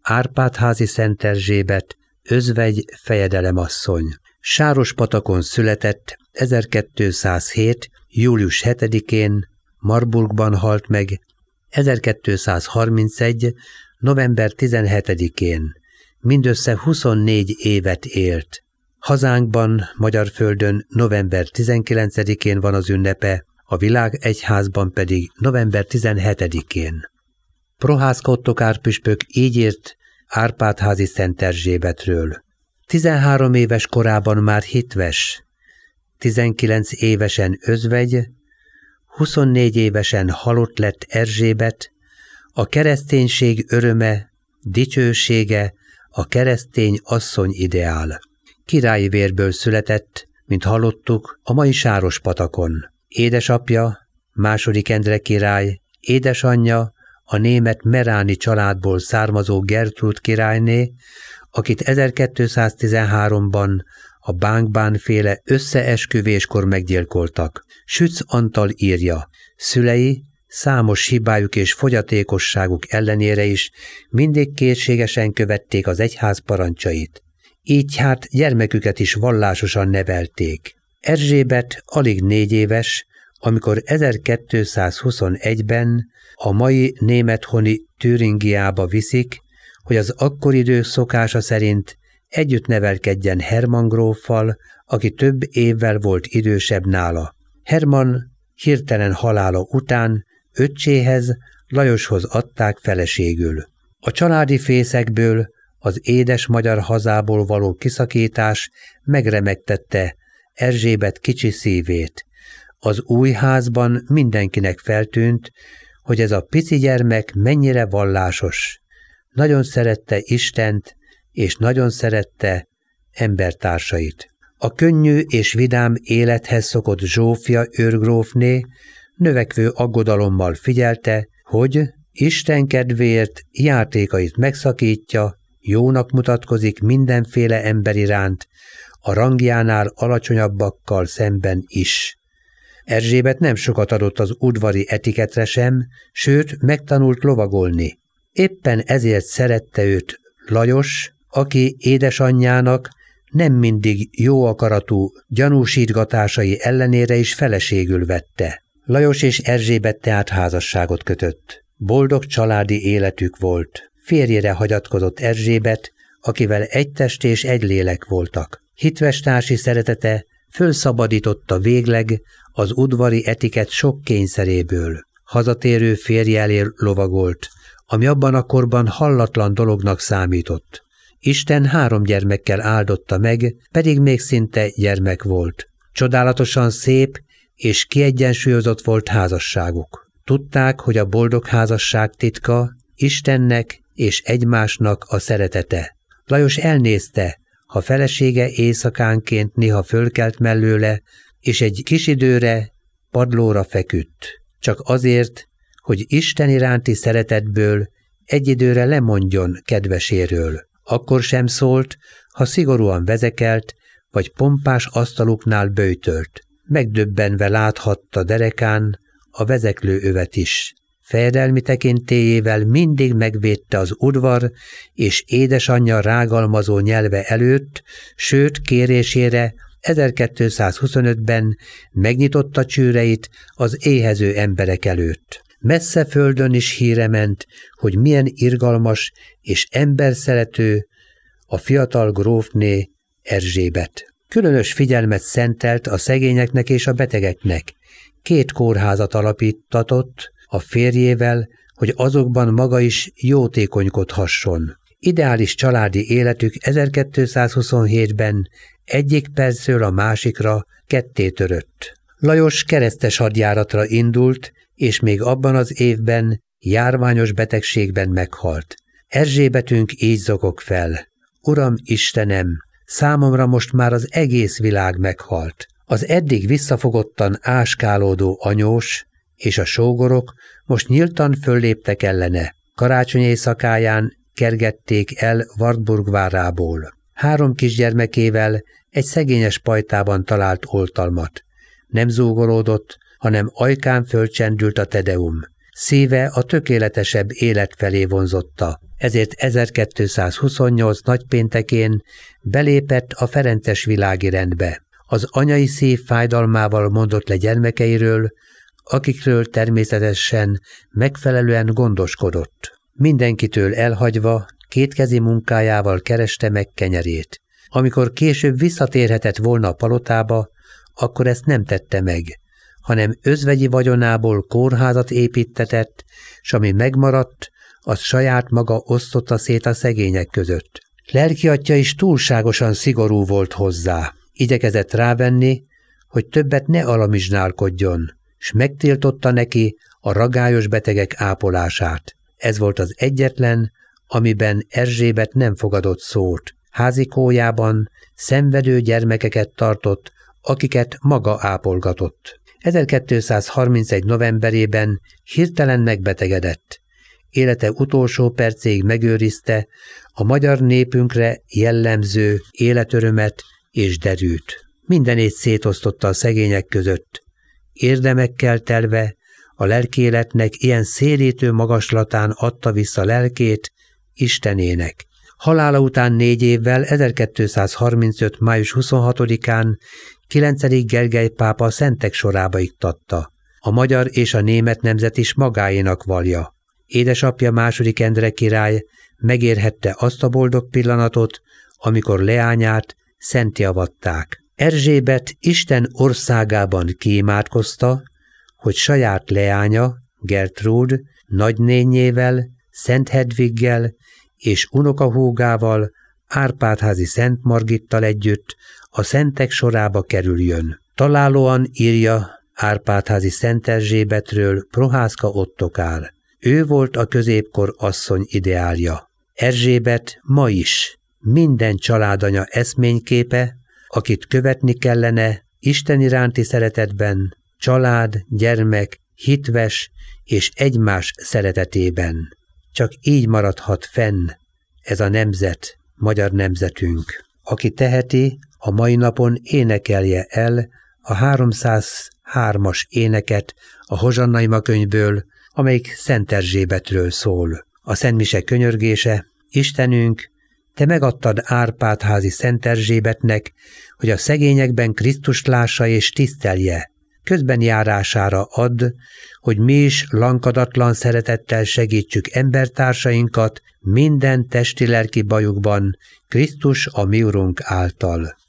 Árpád-házi Szent Erzsébet, özvegy fejedelemasszony. Sárospatakon született, 1207. július 7-én, Marburgban halt meg, 1231. november 17-én. Mindössze 24 évet élt. Hazánkban, Magyarföldön november 19-én van az ünnepe, a világegyházban pedig november 17-én. Prohászka Ottokár püspök így írt Árpád-házi Szent Erzsébetről. 13 éves korában már hitves, 19 évesen özvegy, 24 évesen halott lett Erzsébet, a kereszténység öröme, dicsősége, a keresztény asszony ideál. Királyi vérből született, mint hallottuk, a mai Sárospatakon. Édesapja, II. Endre király, édesanyja a német Meráni családból származó Gertrud királyné, akit 1213-ban a Bánk-Bán-féle összeesküvéskor meggyilkoltak. Sütz Antal írja, szülei számos hibájuk és fogyatékosságuk ellenére is mindig készségesen követték az egyház parancsait. Így hát gyermeküket is vallásosan nevelték. Erzsébet alig 4 éves, amikor 1221-ben a mai némethoni Türingiába viszik, hogy az akkori idő szokása szerint együtt nevelkedjen Hermann gróffal, aki több évvel volt idősebb nála. Hermann hirtelen halála után öccséhez, Lajoshoz adták feleségül. A családi fészekből, az édes magyar hazából való kiszakítás megremegtette Erzsébet kicsi szívét. Az új házban mindenkinek feltűnt, hogy ez a pici gyermek mennyire vallásos. Nagyon szerette Istent, és nagyon szerette embertársait. A könnyű és vidám élethez szokott Zsófia őrgrófné növekvő aggodalommal figyelte, hogy Isten kedvéért játékait megszakítja, jónak mutatkozik mindenféle ember iránt, a rangjánál alacsonyabbakkal szemben is. Erzsébet nem sokat adott az udvari etiketre sem, sőt, megtanult lovagolni. Éppen ezért szerette őt Lajos, aki édesanyjának nem mindig jó akaratú gyanúsítgatásai ellenére is feleségül vette. Lajos és Erzsébet tehát házasságot kötött. Boldog családi életük volt. Férjére hagyatkozott Erzsébet, akivel egy test és egy lélek voltak. Hitvestársi szeretete fölszabadította végleg az udvari etiket sok kényszeréből. Hazatérő férje elé lovagolt, ami abban a korban hallatlan dolognak számított. Isten 3 gyermekkel áldotta meg, pedig még szinte gyermek volt. Csodálatosan szép és kiegyensúlyozott volt házasságuk. Tudták, hogy a boldog házasság titka Istennek és egymásnak a szeretete. Lajos elnézte, ha felesége éjszakánként néha fölkelt mellőle, és egy kis időre padlóra feküdt. Csak azért, hogy Isten iránti szeretetből egy időre lemondjon kedveséről. Akkor sem szólt, ha szigorúan vezekelt, vagy pompás asztaluknál böjtölt. Megdöbbenve láthatta derekán a vezeklő övet is. Fejedelmi tekintélyével mindig megvédte az udvar és édesanyja rágalmazó nyelve előtt, sőt kérésére 1225-ben megnyitotta csőreit az éhező emberek előtt. Messze földön is híre ment, hogy milyen irgalmas és emberszerető a fiatal grófné Erzsébet. Különös figyelmet szentelt a szegényeknek és a betegeknek. 2 kórházat alapíttatott a férjével, hogy azokban maga is jótékonykodhasson. Ideális családi életük 1227-ben egyik percről a másikra ketté törött. Lajos keresztes hadjáratra indult, és még abban az évben járványos betegségben meghalt. Erzsébetünk így zokog fel. Uram Istenem, számomra most már az egész világ meghalt. Az eddig visszafogottan áskálódó anyós és a sógorok most nyíltan fölléptek ellene. Karácsony éjszakáján kergették el Wartburg várából. 3 kisgyermekével egy szegényes pajtában talált oltalmat. Nem zúgolódott, hanem ajkán fölcsendült a tedeum. Szíve a tökéletesebb élet felé vonzotta, ezért 1228 nagypéntekén belépett a ferences világi rendbe. Az anyai szív fájdalmával mondott le gyermekeiről, akikről természetesen megfelelően gondoskodott. Mindenkitől elhagyva kétkezi munkájával kereste meg kenyerét. Amikor később visszatérhetett volna a palotába, akkor ezt nem tette meg, hanem özvegyi vagyonából kórházat építtetett, s ami megmaradt, az saját maga osztotta szét a szegények között. Lelkiatya is túlságosan szigorú volt hozzá. Igyekezett rávenni, hogy többet ne alamizsnálkodjon, s megtiltotta neki a ragályos betegek ápolását. Ez volt az egyetlen, amiben Erzsébet nem fogadott szót. Házikójában szenvedő gyermekeket tartott, akiket maga ápolgatott. 1231. novemberében hirtelen megbetegedett. Élete utolsó percéig megőrizte a magyar népünkre jellemző életörömet és derűt. Mindenét szétosztotta a szegények között. Érdemekkel telve a lelkéletnek ilyen szélítő magaslatán adta vissza lelkét Istenének. Halála után 4 évvel 1235. május 26-án 9. Gergely pápa szentek sorába iktatta. A magyar és a német nemzet is magáénak vallja. Édesapja II. Endre király megérhette azt a boldog pillanatot, amikor leányát szentté avatták. Erzsébet Isten országában kiimádkozta, hogy saját leánya, Gertrúd, nagynényével, Szent Hedviggel és unokahúgával, Árpádházi Szent Margittal együtt a szentek sorába kerüljön. Találóan írja Árpádházi Szent Erzsébetről Prohászka Ottokár. Ő volt a középkor asszony ideálja. Erzsébet ma is minden családanya eszményképe, akit követni kellene Isten iránti szeretetben, család, gyermek, hitves és egymás szeretetében. Csak így maradhat fenn ez a nemzet, magyar nemzetünk. Aki teheti, a mai napon énekelje el a 303-as éneket a Hozsanna imakönyvből, amelyik Szent Erzsébetről szól. A szentmise könyörgése: Istenünk, te megadtad Árpádházi Szent Erzsébetnek, hogy a szegényekben Krisztust lássa és tisztelje. Közben járására add, hogy mi is lankadatlan szeretettel segítsük embertársainkat minden testi-lelki bajukban Krisztus a mi Urunk által.